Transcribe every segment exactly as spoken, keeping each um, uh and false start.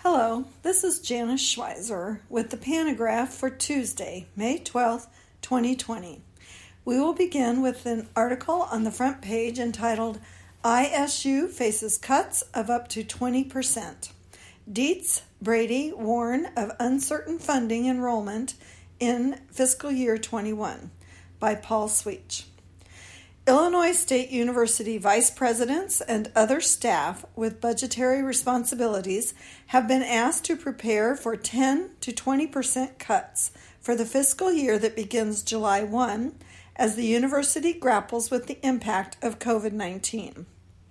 Hello, this is Janice Schweizer with the Panagraph for Tuesday, May twelfth, twenty twenty. We will begin with an article on the front page entitled, I S U Faces Cuts of Up to twenty percent. Dietz, Brady warn of uncertain funding enrollment in fiscal year twenty-one by Paul Sweetch. Illinois State University vice presidents and other staff with budgetary responsibilities have been asked to prepare for ten to twenty percent cuts for the fiscal year that begins July first as the university grapples with the impact of covid nineteen.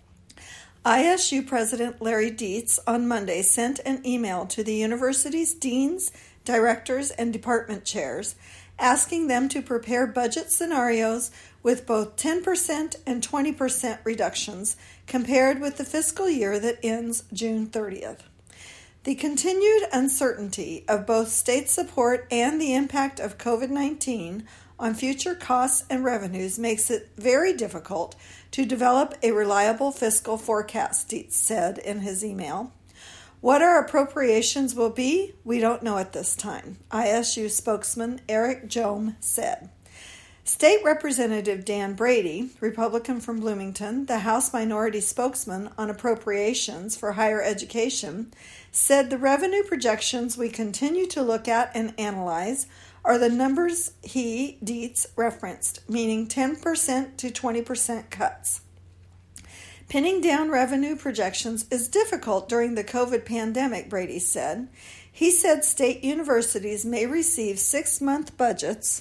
I S U President Larry Dietz on Monday sent an email to the university's deans, directors, and department chairs asking them to prepare budget scenarios with both ten percent and twenty percent reductions compared with the fiscal year that ends June thirtieth. The continued uncertainty of both state support and the impact of covid nineteen on future costs and revenues makes it very difficult to develop a reliable fiscal forecast, Dietz said in his email. What our appropriations will be, we don't know at this time, I S U spokesman Eric Jome said. State Representative Dan Brady, Republican from Bloomington, the House Minority Spokesman on Appropriations for Higher Education, said the revenue projections we continue to look at and analyze are the numbers he, Dietz, referenced, meaning ten percent to twenty percent cuts. Pinning down revenue projections is difficult during the COVID pandemic, Brady said. He said state universities may receive six-month budgets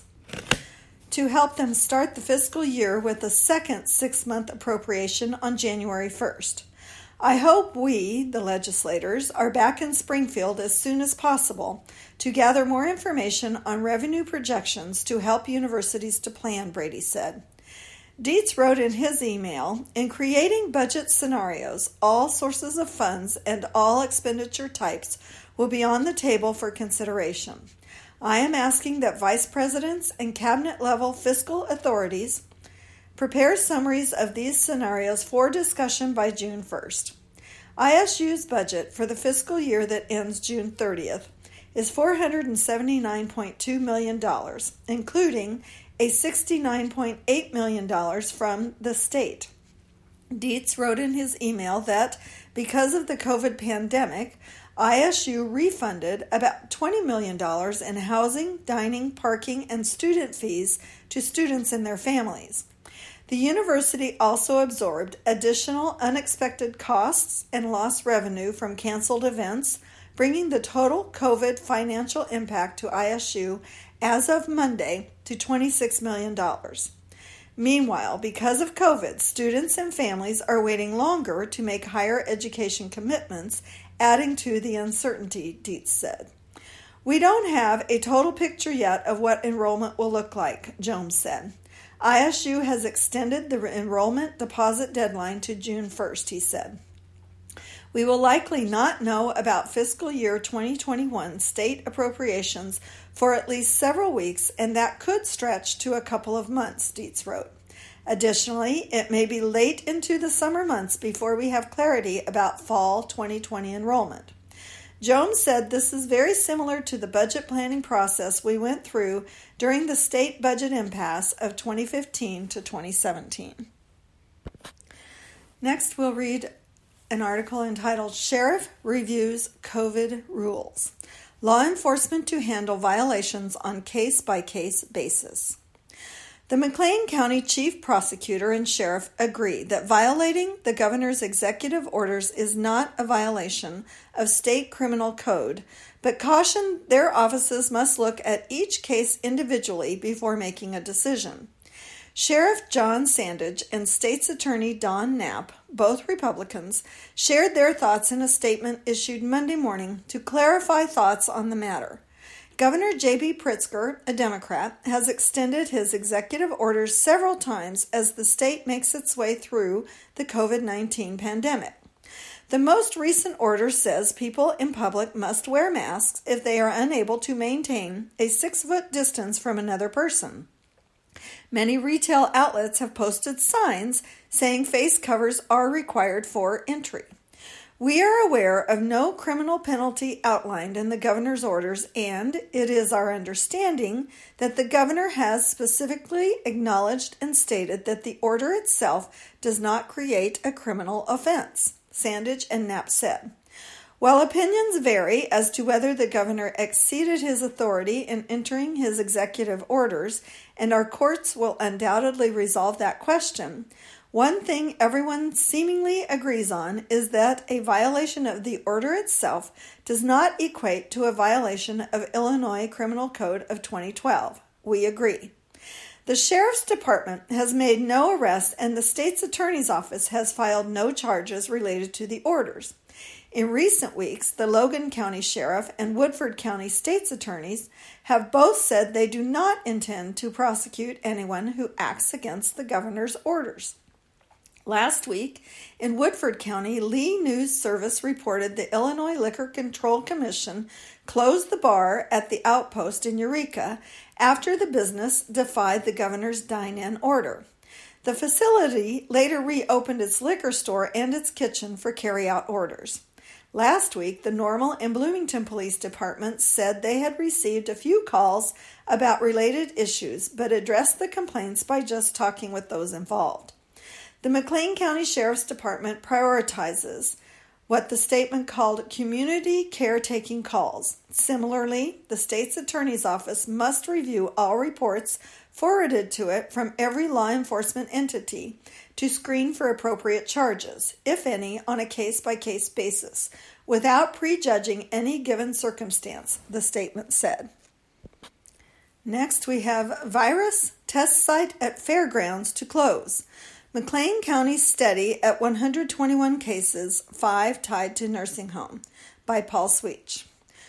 to help them start the fiscal year with a second six-month appropriation on January first. I hope we, the legislators, are back in Springfield as soon as possible to gather more information on revenue projections to help universities to plan, Brady said. Dietz wrote in his email, in creating budget scenarios, all sources of funds and all expenditure types will be on the table for consideration. I am asking that vice presidents and cabinet-level fiscal authorities prepare summaries of these scenarios for discussion by June first. I S U's budget for the fiscal year that ends June thirtieth is four hundred seventy-nine point two million dollars, including a sixty-nine point eight million dollars from the state. Dietz wrote in his email that because of the COVID pandemic, I S U refunded about twenty million dollars in housing, dining, parking, and student fees to students and their families. The university also absorbed additional unexpected costs and lost revenue from canceled events, bringing the total COVID financial impact to I S U as of Monday to twenty-six million dollars. Meanwhile, because of COVID, students and families are waiting longer to make higher education commitments, adding to the uncertainty, Dietz said. We don't have a total picture yet of what enrollment will look like, Jones said. I S U has extended the enrollment deposit deadline to June first, he said. We will likely not know about fiscal year twenty twenty-one state appropriations for at least several weeks, and that could stretch to a couple of months, Dietz wrote. Additionally, it may be late into the summer months before we have clarity about fall twenty twenty enrollment. Jones said this is very similar to the budget planning process we went through during the state budget impasse of twenty fifteen to twenty seventeen. Next, we'll read an article entitled Sheriff Reviews COVID Rules. Law enforcement to handle violations on case-by-case basis. The McLean County Chief Prosecutor and Sheriff agree that violating the governor's executive orders is not a violation of state criminal code, but caution their offices must look at each case individually before making a decision. Sheriff John Sandage and State's Attorney Don Knapp, both Republicans, shared their thoughts in a statement issued Monday morning to clarify thoughts on the matter. Governor J B Pritzker, a Democrat, has extended his executive orders several times as the state makes its way through the COVID nineteen pandemic. The most recent order says people in public must wear masks if they are unable to maintain a six-foot distance from another person. Many retail outlets have posted signs saying face covers are required for entry. We are aware of no criminal penalty outlined in the governor's orders, and it is our understanding that the governor has specifically acknowledged and stated that the order itself does not create a criminal offense, Sandage and Knapp said. While opinions vary as to whether the governor exceeded his authority in entering his executive orders, and our courts will undoubtedly resolve that question, one thing everyone seemingly agrees on is that a violation of the order itself does not equate to a violation of Illinois Criminal Code of twenty twelve. We agree. The Sheriff's Department has made no arrests, and the state's attorney's office has filed no charges related to the orders. In recent weeks, the Logan County Sheriff and Woodford County State's attorneys have both said they do not intend to prosecute anyone who acts against the governor's orders. Last week, in Woodford County, Lee News Service reported the Illinois Liquor Control Commission closed the bar at the Outpost in Eureka after the business defied the governor's dine-in order. The facility later reopened its liquor store and its kitchen for carry-out orders. Last week, the Normal and Bloomington Police Departments said they had received a few calls about related issues, but addressed the complaints by just talking with those involved. The McLean County Sheriff's Department prioritizes what the statement called community caretaking calls. Similarly, the state's attorney's office must review all reports forwarded to it from every law enforcement entity to screen for appropriate charges, if any, on a case-by-case basis, without prejudging any given circumstance, the statement said. Next, we have virus test site at fairgrounds to close. McLean County steady at one hundred twenty-one cases, five tied to nursing home, by Paul Sweech.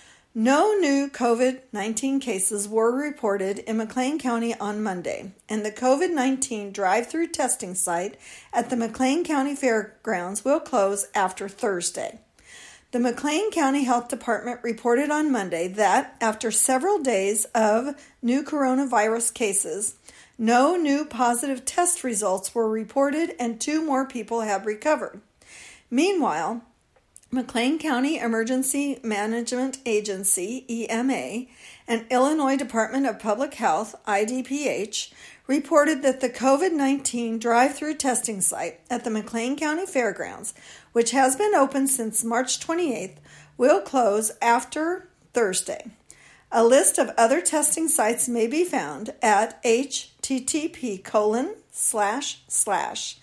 No new COVID nineteen cases were reported in McLean County on Monday, and the COVID nineteen drive-through testing site at the McLean County Fairgrounds will close after Thursday. The McLean County Health Department reported on Monday that after several days of new coronavirus cases, no new positive test results were reported and two more people have recovered. Meanwhile, McLean County Emergency Management Agency, E M A, and Illinois Department of Public Health, I D P H, reported that the COVID nineteen drive-through testing site at the McLean County Fairgrounds, which has been open since March twenty-eighth, will close after Thursday. A list of other testing sites may be found at http colon slash slash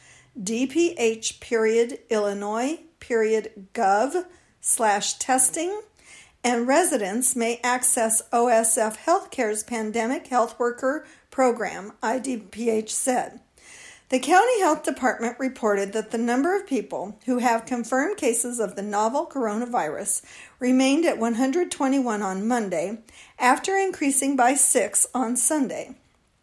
dph period Illinois period gov slash testing, and residents may access O S F Healthcare's Pandemic Health Worker Program, I D P H said. The County Health Department reported that the number of people who have confirmed cases of the novel coronavirus remained at one hundred twenty-one on Monday, after increasing by six on Sunday.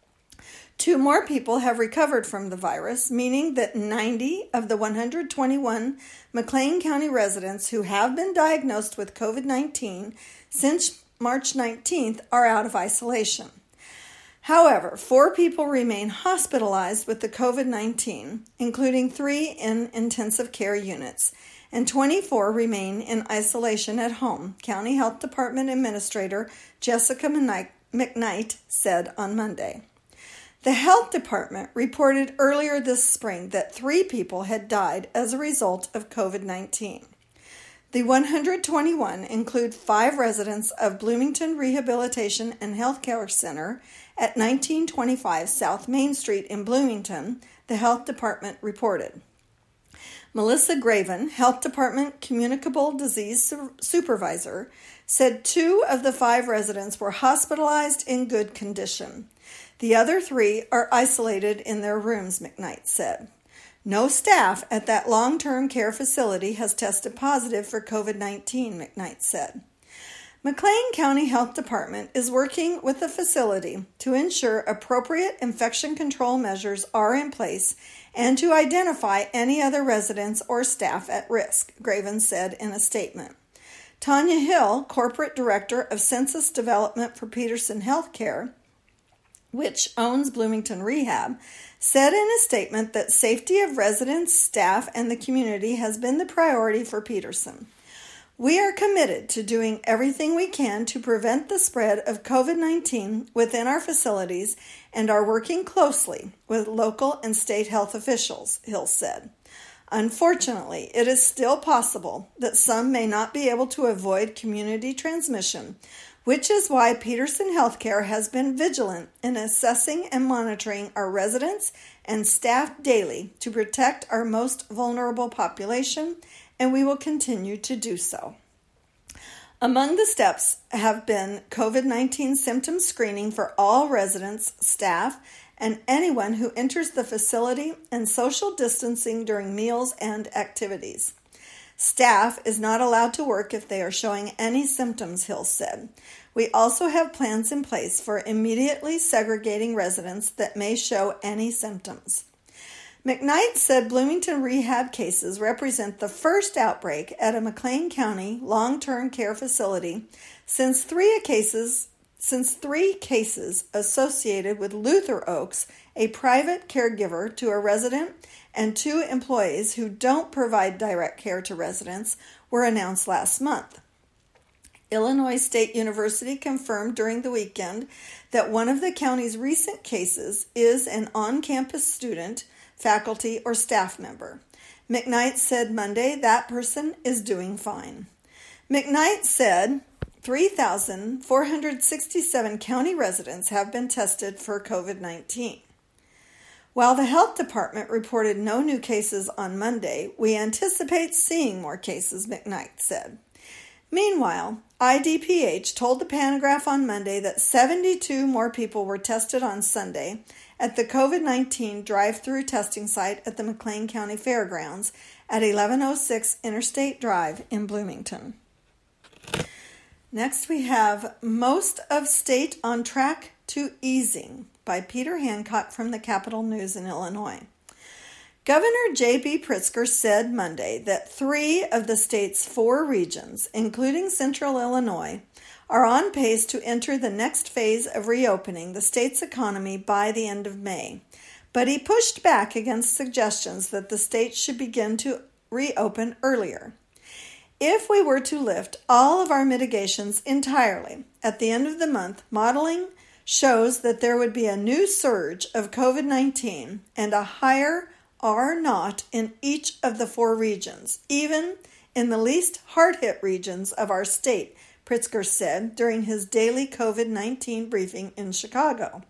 Two more people have recovered from the virus, meaning that ninety of the one hundred twenty-one McLean County residents who have been diagnosed with COVID nineteen since March nineteenth are out of isolation. However, four people remain hospitalized with the COVID nineteen, including three in intensive care units, and twenty-four remain in isolation at home, County Health Department Administrator Jessica McKnight said on Monday. The Health Department reported earlier this spring that three people had died as a result of COVID nineteen. The one hundred twenty-one include five residents of Bloomington Rehabilitation and Healthcare Center at nineteen twenty-five South Main Street in Bloomington, the Health Department reported. Melissa Graven, Health Department Communicable Disease Su- Supervisor, said two of the five residents were hospitalized in good condition. The other three are isolated in their rooms, McKnight said. No staff at that long-term care facility has tested positive for COVID nineteen, McKnight said. McLean County Health Department is working with the facility to ensure appropriate infection control measures are in place and to identify any other residents or staff at risk, Graven said in a statement. Tanya Hill, Corporate Director of Census Development for Peterson Healthcare, which owns Bloomington Rehab, said in a statement that safety of residents, staff, and the community has been the priority for Peterson. We are committed to doing everything we can to prevent the spread of COVID nineteen within our facilities and are working closely with local and state health officials, Hill said. Unfortunately, it is still possible that some may not be able to avoid community transmission, which is why Peterson Healthcare has been vigilant in assessing and monitoring our residents and staff daily to protect our most vulnerable population, and we will continue to do so. Among the steps have been COVID nineteen symptom screening for all residents, staff, and anyone who enters the facility, and social distancing during meals and activities. Staff is not allowed to work if they are showing any symptoms, Hill said. We also have plans in place for immediately segregating residents that may show any symptoms. McKnight said Bloomington Rehab cases represent the first outbreak at a McLean County long-term care facility since three cases since three cases associated with Luther Oaks, a private caregiver to a resident, and two employees who don't provide direct care to residents, were announced last month. Illinois State University confirmed during the weekend that one of the county's recent cases is an on-campus student, faculty, or staff member. McKnight said Monday that person is doing fine. McKnight said three thousand four hundred sixty-seven county residents have been tested for COVID nineteen. While the health department reported no new cases on Monday, we anticipate seeing more cases, McKnight said. Meanwhile, I D P H told the Panagraph on Monday that seventy-two more people were tested on Sunday at the COVID nineteen drive-through testing site at the McLean County Fairgrounds at eleven oh six Interstate Drive in Bloomington. Next, we have Most of State on Track to Easing by Peter Hancock from the Capital News in Illinois. Governor J B Pritzker said Monday that three of the state's four regions, including Central Illinois, are on pace to enter the next phase of reopening the state's economy by the end of May. But he pushed back against suggestions that the state should begin to reopen earlier. If we were to lift all of our mitigations entirely at the end of the month, modeling shows that there would be a new surge of COVID nineteen and a higher R naught in each of the four regions, even in the least hard-hit regions of our state, Pritzker said during his daily COVID nineteen briefing in Chicago.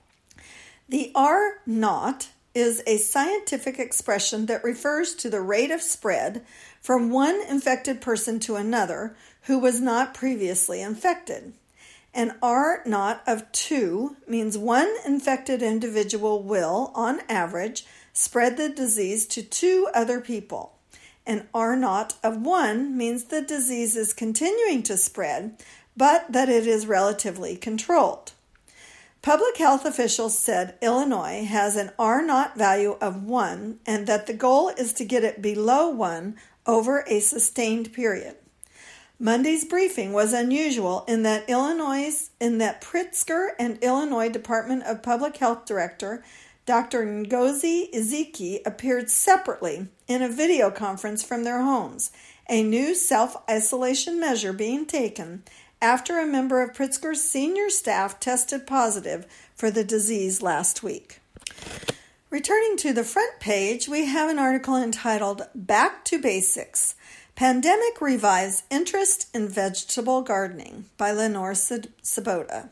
The R naught is a scientific expression that refers to the rate of spread from one infected person to another who was not previously infected. An R naught of two means one infected individual will, on average, spread the disease to two other people. An R naught of one means the disease is continuing to spread, but that it is relatively controlled. Public health officials said Illinois has an R naught value of one and that the goal is to get it below one over a sustained period. Monday's briefing was unusual in that Illinois, in that Pritzker and Illinois Department of Public Health Director Doctor Ngozi Ezike appeared separately in a video conference from their homes, a new self-isolation measure being taken after a member of Pritzker's senior staff tested positive for the disease last week. Returning to the front page, we have an article entitled Back to Basics, Pandemic Revives Interest in Vegetable Gardening by Lenore Sabota.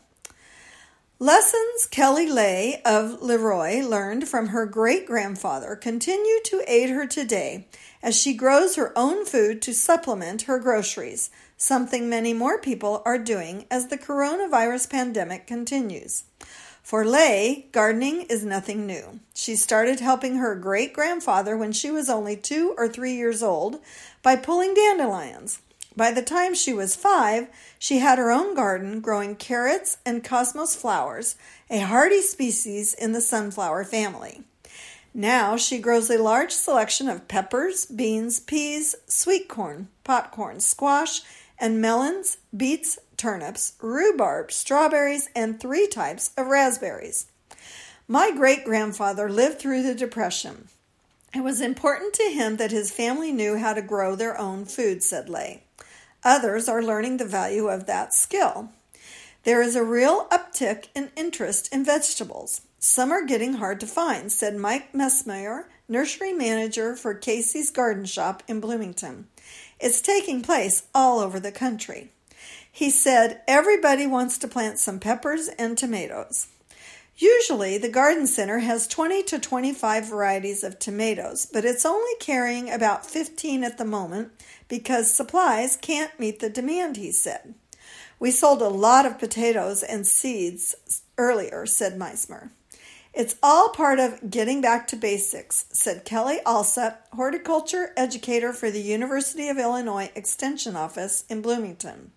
Lessons Kelly Lay of Leroy learned from her great-grandfather continue to aid her today as she grows her own food to supplement her groceries, something many more people are doing as the coronavirus pandemic continues. For Lay, gardening is nothing new. She started helping her great-grandfather when she was only two or three years old by pulling dandelions. By the time she was five, she had her own garden growing carrots and cosmos flowers, a hardy species in the sunflower family. Now she grows a large selection of peppers, beans, peas, sweet corn, popcorn, squash, and melons, beets, turnips, rhubarb, strawberries, and three types of raspberries. My great-grandfather lived through the Depression. It was important to him that his family knew how to grow their own food, said Lay. Others are learning the value of that skill. There is a real uptick in interest in vegetables. Some are getting hard to find, said Mike Messmeyer, nursery manager for Casey's Garden Shop in Bloomington. It's taking place all over the country. He said, everybody wants to plant some peppers and tomatoes. Usually, the garden center has twenty to twenty-five varieties of tomatoes, but it's only carrying about fifteen at the moment because supplies can't meet the demand, he said. We sold a lot of potatoes and seeds earlier, said Meismer. It's all part of getting back to basics, said Kelly Alsop, horticulture educator for the University of Illinois Extension Office in Bloomington.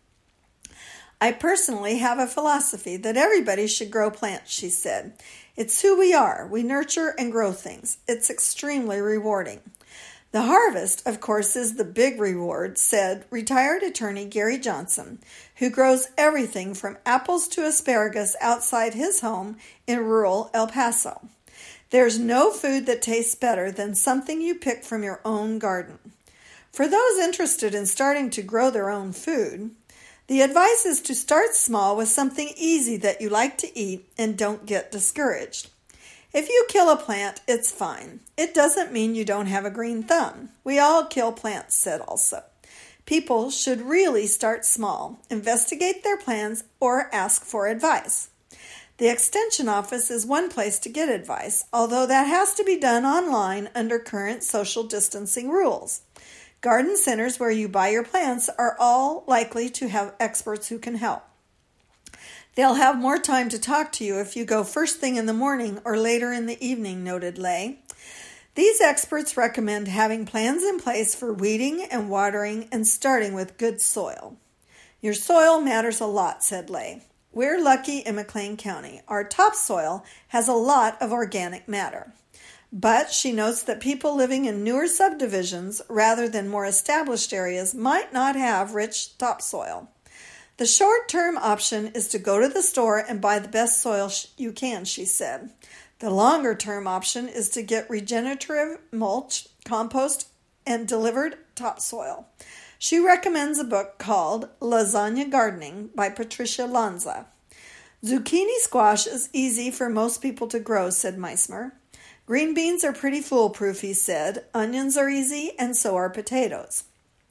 I personally have a philosophy that everybody should grow plants, she said. It's who we are. We nurture and grow things. It's extremely rewarding. The harvest, of course, is the big reward, said retired attorney Gary Johnson, who grows everything from apples to asparagus outside his home in rural El Paso. There's no food that tastes better than something you pick from your own garden. For those interested in starting to grow their own food, the advice is to start small with something easy that you like to eat and don't get discouraged. If you kill a plant, it's fine. It doesn't mean you don't have a green thumb. We all kill plants, said Alsop. People should really start small, investigate their plans, or ask for advice. The Extension Office is one place to get advice, although that has to be done online under current social distancing rules. Garden centers where you buy your plants are all likely to have experts who can help. They'll have more time to talk to you if you go first thing in the morning or later in the evening, noted Lay. These experts recommend having plans in place for weeding and watering and starting with good soil. Your soil matters a lot, said Lay. We're lucky in McLean County. Our topsoil has a lot of organic matter. But she notes that people living in newer subdivisions rather than more established areas might not have rich topsoil. The short-term option is to go to the store and buy the best soil you can, she said. The longer-term option is to get regenerative mulch, compost, and delivered topsoil. She recommends a book called Lasagna Gardening by Patricia Lanza. Zucchini squash is easy for most people to grow, said Meismer. Green beans are pretty foolproof, he said. Onions are easy, and so are potatoes.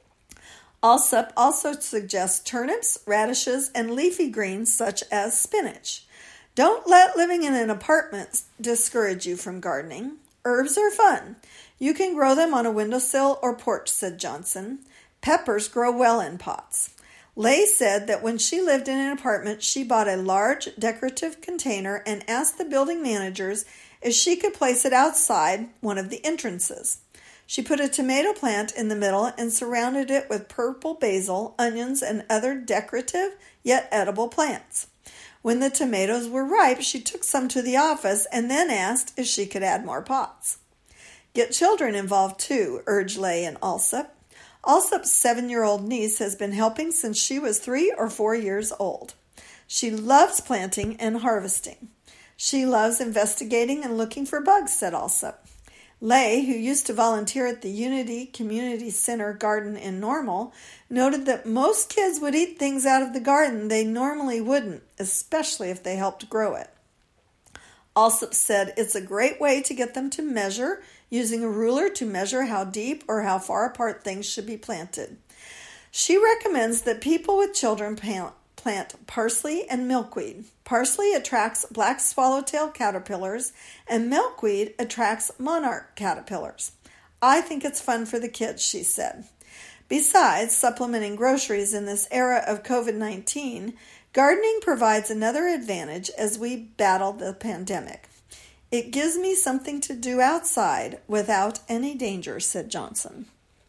Alsop also suggests turnips, radishes, and leafy greens such as spinach. Don't let living in an apartment discourage you from gardening. Herbs are fun. You can grow them on a windowsill or porch, said Johnson. Peppers grow well in pots. Lay said that when she lived in an apartment, she bought a large decorative container and asked the building managers if she could place it outside one of the entrances. She put a tomato plant in the middle and surrounded it with purple basil, onions, and other decorative yet edible plants. When the tomatoes were ripe, she took some to the office and then asked if she could add more pots. Get children involved too, urged Lay and Alsop. Alsop's seven-year-old niece has been helping since she was three or four years old. She loves planting and harvesting. She loves investigating and looking for bugs, said Alsop. Lay, who used to volunteer at the Unity Community Center garden in Normal, noted that most kids would eat things out of the garden they normally wouldn't, especially if they helped grow it. Alsop said it's a great way to get them to measure, using a ruler to measure how deep or how far apart things should be planted. She recommends that people with children plant Plant parsley and milkweed. Parsley attracts black swallowtail caterpillars, and milkweed attracts monarch caterpillars. I think it's fun for the kids, she said. Besides supplementing groceries in this era of covid nineteen, gardening provides another advantage as we battle the pandemic. It gives me something to do outside without any danger, said Johnson.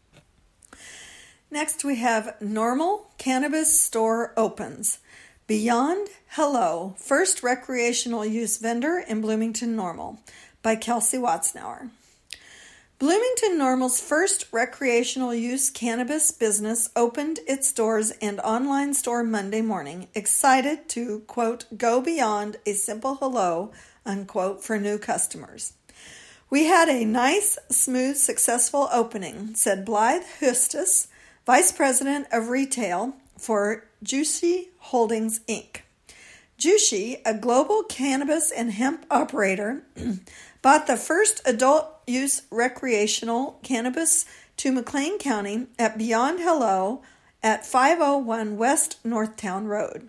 Next, we have Normal Cannabis Store opens. Beyond Hello, first recreational use vendor in Bloomington Normal, by Kelsey Watsnauer. Bloomington Normal's first recreational use cannabis business opened its doors and online store Monday morning, excited to, quote, go beyond a simple hello, unquote, for new customers. We had a nice, smooth, successful opening, said Blythe Hustis, Vice President of Retail for Jushi Holdings, Incorporated. Jushi, a global cannabis and hemp operator, bought the first adult-use recreational cannabis to McLean County at Beyond Hello at five oh one West Northtown Road.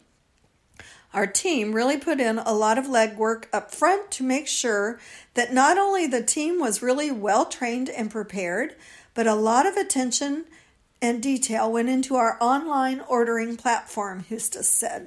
Our team really put in a lot of legwork up front to make sure that not only the team was really well-trained and prepared, but a lot of attention and detail went into our online ordering platform, Hustis said.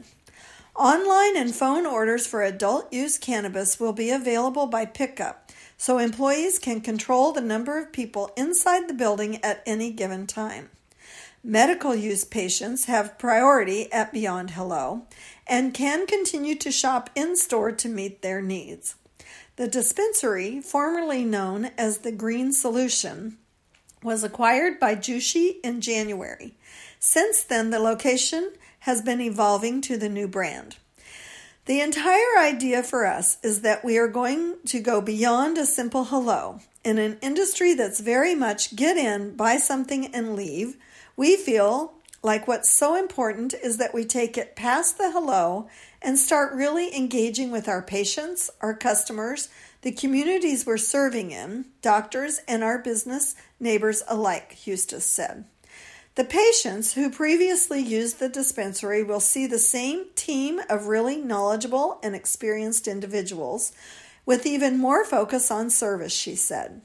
Online and phone orders for adult-use cannabis will be available by pickup, so employees can control the number of people inside the building at any given time. Medical use patients have priority at Beyond Hello and can continue to shop in-store to meet their needs. The dispensary, formerly known as the Green Solution, was acquired by Jushi in January. Since then, the location has been evolving to the new brand. The entire idea for us is that we are going to go beyond a simple hello. In an industry that's very much get in, buy something, and leave, we feel like what's so important is that we take it past the hello and start really engaging with our patients, our customers, the communities we're serving in, doctors, and our business neighbors alike, Hustis said. The patients who previously used the dispensary will see the same team of really knowledgeable and experienced individuals with even more focus on service, she said.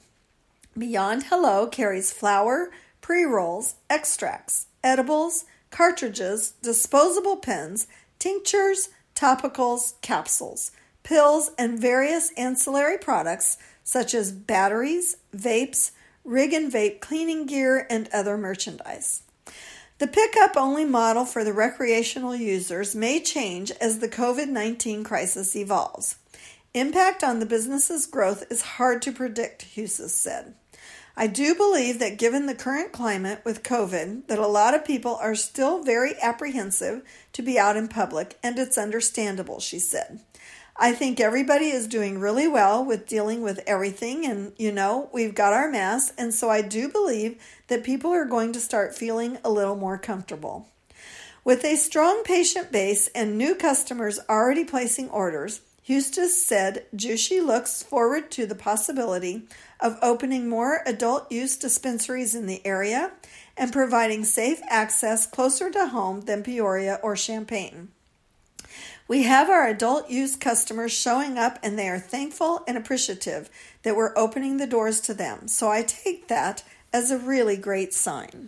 Beyond Hello carries flower, pre-rolls, extracts, edibles, cartridges, disposable pens, tinctures, topicals, capsules, pills, and various ancillary products such as batteries, vapes, rig and vape cleaning gear, and other merchandise. The pickup-only model for the recreational users may change as the covid nineteen crisis evolves. Impact on the business's growth is hard to predict, Hustis said. I do believe that given the current climate with COVID, that a lot of people are still very apprehensive to be out in public, and it's understandable, she said. I think everybody is doing really well with dealing with everything, and, you know, we've got our masks, and so I do believe that people are going to start feeling a little more comfortable. With a strong patient base and new customers already placing orders, Hustis said Jushi looks forward to the possibility of opening more adult-use dispensaries in the area and providing safe access closer to home than Peoria or Champaign. We have our adult-use customers showing up, and they are thankful and appreciative that we're opening the doors to them, so I take that as a really great sign.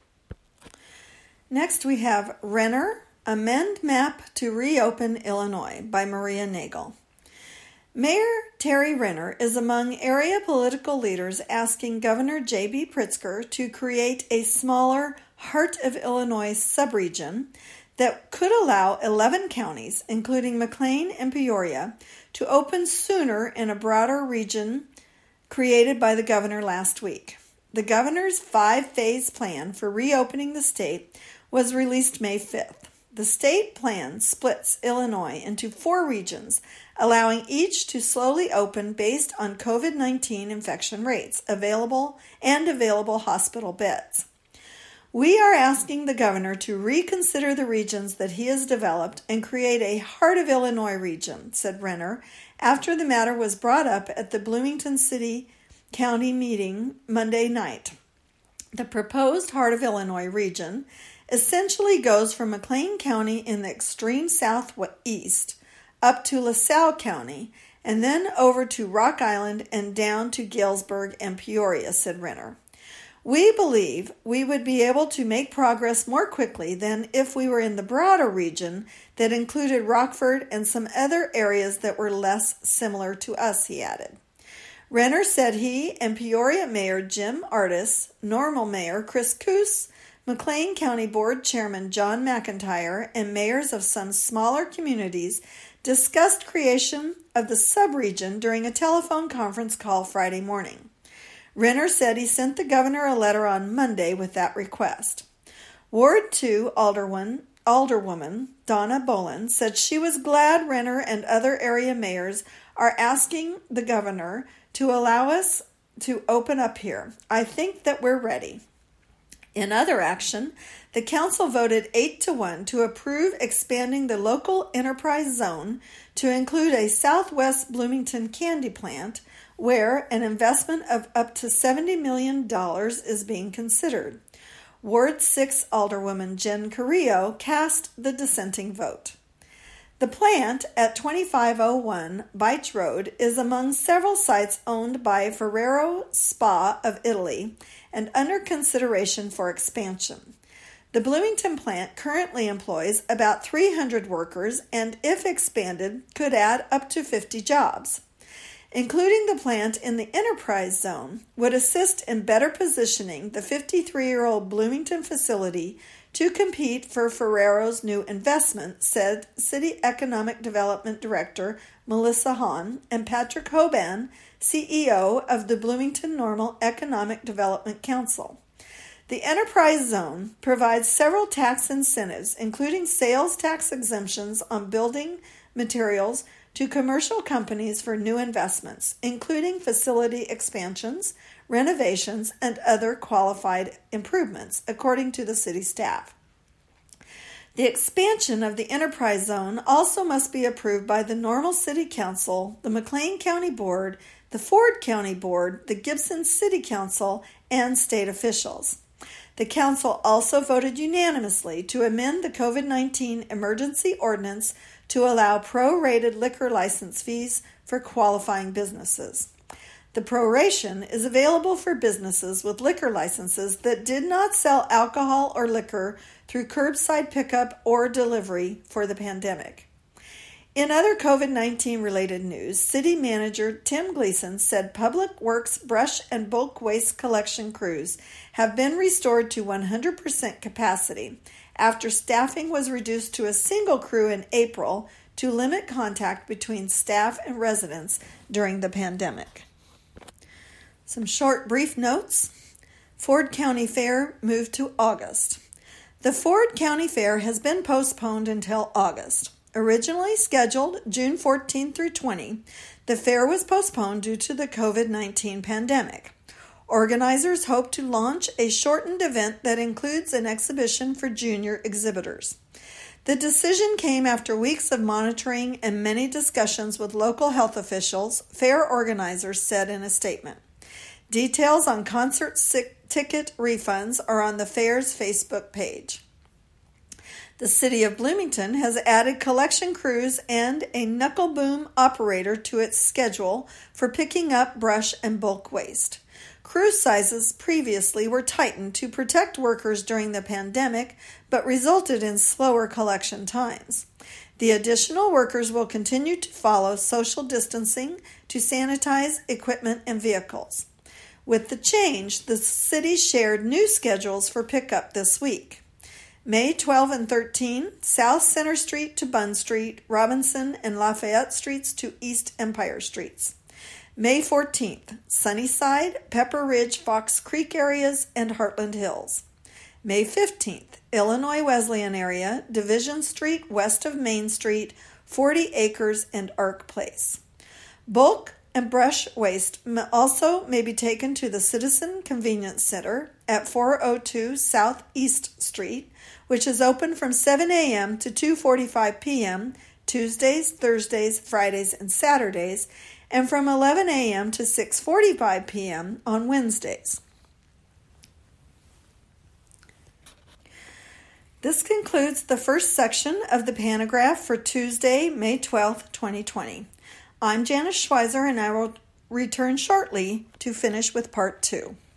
Next, we have Renner, Amend Map to Reopen Illinois by Maria Nagel. Mayor Terry Renner is among area political leaders asking Governor J B Pritzker to create a smaller Heart of Illinois subregion that could allow eleven counties, including McLean and Peoria, to open sooner in a broader region created by the governor last week. The governor's five-phase plan for reopening the state was released May fifth. The state plan splits Illinois into four regions, allowing each to slowly open based on covid nineteen infection rates available and available hospital beds. We are asking the governor to reconsider the regions that he has developed and create a Heart of Illinois region, said Renner, after the matter was brought up at the Bloomington City County meeting Monday night. The proposed Heart of Illinois region essentially goes from McLean County in the extreme southeast up to LaSalle County and then over to Rock Island and down to Galesburg and Peoria, said Renner. We believe we would be able to make progress more quickly than if we were in the broader region that included Rockford and some other areas that were less similar to us, he added. Renner said he and Peoria Mayor Jim Artis, Normal Mayor Chris Coos, McLean County Board Chairman John McIntyre, and mayors of some smaller communities discussed creation of the subregion during a telephone conference call Friday morning. Renner said he sent the governor a letter on Monday with that request. Ward two Alderwoman, Alderwoman Donna Bolin said she was glad Renner and other area mayors are asking the governor to allow us to open up here. I think that we're ready. In other action, the council voted eight to one to approve expanding the local enterprise zone to include a Southwest Bloomington candy plant where an investment of up to seventy million dollars is being considered. Ward six Alderwoman Jen Carrillo cast the dissenting vote. The plant at twenty-five oh one Beach Road is among several sites owned by Ferrero Spa of Italy and under consideration for expansion. The Bloomington plant currently employs about three hundred workers and, if expanded, could add up to fifty jobs. Including the plant in the enterprise zone would assist in better positioning the fifty-three-year-old Bloomington facility to compete for Ferrero's new investment, said City Economic Development Director Melissa Hahn and Patrick Hoban, C E O of the Bloomington Normal Economic Development Council. The enterprise zone provides several tax incentives, including sales tax exemptions on building materials to commercial companies for new investments, including facility expansions, renovations, and other qualified improvements, according to the city staff. The expansion of the enterprise zone also must be approved by the Normal City Council, the McLean County Board, the Ford County Board, the Gibson City Council, and state officials. The council also voted unanimously to amend the COVID nineteen emergency ordinance to allow prorated liquor license fees for qualifying businesses. The proration is available for businesses with liquor licenses that did not sell alcohol or liquor through curbside pickup or delivery for the pandemic. In other COVID nineteen related news, City Manager Tim Gleason said Public Works brush and bulk waste collection crews have been restored to one hundred percent capacity after staffing was reduced to a single crew in April to limit contact between staff and residents during the pandemic. Some short, brief notes. Ford County Fair moved to August. The Ford County Fair has been postponed until August. Originally scheduled June fourteenth through twentieth, the fair was postponed due to the COVID nineteen pandemic. Organizers hope to launch a shortened event that includes an exhibition for junior exhibitors. The decision came after weeks of monitoring and many discussions with local health officials, fair organizers said in a statement. Details on concert ticket refunds are on the fair's Facebook page. The City of Bloomington has added collection crews and a knuckle boom operator to its schedule for picking up brush and bulk waste. Crew sizes previously were tightened to protect workers during the pandemic, but resulted in slower collection times. The additional workers will continue to follow social distancing to sanitize equipment and vehicles. With the change, the city shared new schedules for pickup this week. May twelfth and thirteenth, South Center Street to Bunn Street, Robinson and Lafayette Streets to East Empire Streets. May fourteenth, Sunnyside, Pepper Ridge, Fox Creek areas, and Heartland Hills. May fifteenth, Illinois Wesleyan area, Division Street west of Main Street, forty acres, and Ark Place. Bulk and brush waste also may be taken to the Citizen Convenience Center at four oh two Southeast Street, which is open from seven a.m. to two forty-five p.m. Tuesdays, Thursdays, Fridays, and Saturdays, and from eleven a.m. to six forty-five p.m. on Wednesdays. This concludes the first section of the pantograph for Tuesday, May twelfth, twenty twenty. I'm Janice Schweizer, and I will return shortly to finish with part two.